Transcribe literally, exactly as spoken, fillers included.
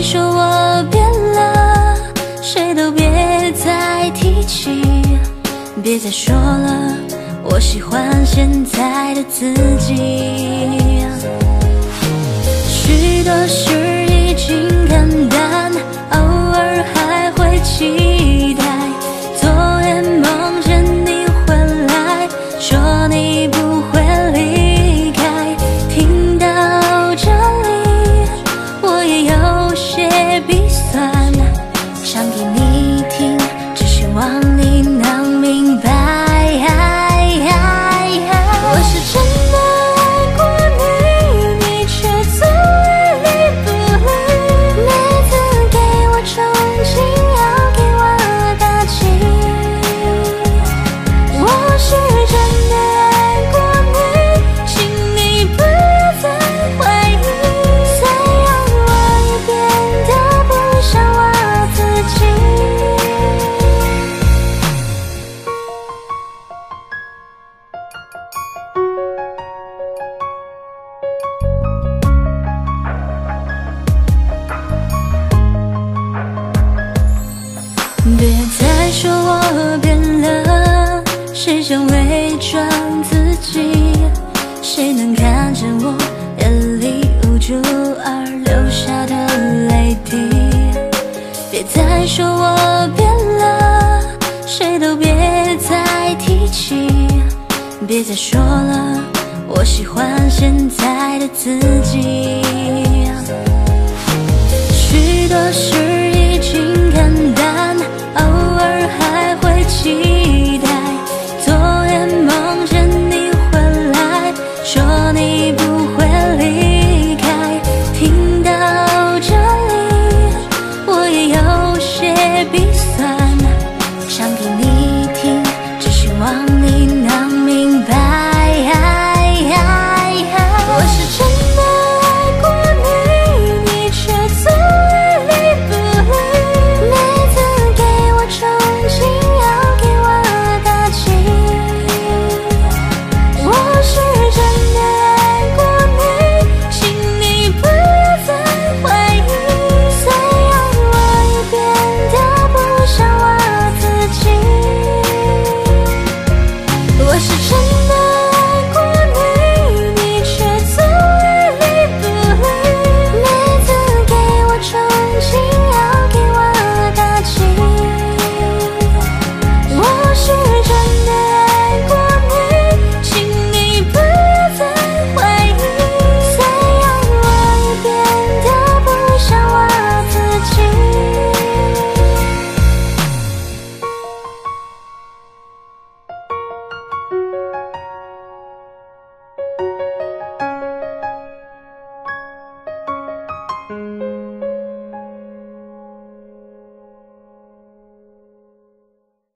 说我变了，谁都别再提起，别再说了，我喜欢现在的自己。许多事已经看淡，偶尔还会期待。昨夜梦见你回来，说你不会离开。听到这里，我也有些鼻酸，想给你听，只希望你能明白。我是真的爱过你，你却总爱理不理。每次给我憧憬，要给我打气。我是真的爱过你，请你不要再怀疑。虽然我也变得不像我自己。别再说我变了，谁想伪装自己？谁能看见我眼里无助而流下的泪滴？别再说我变了，谁都别再提起，别再说了，我喜欢现在的自己。许多事已经看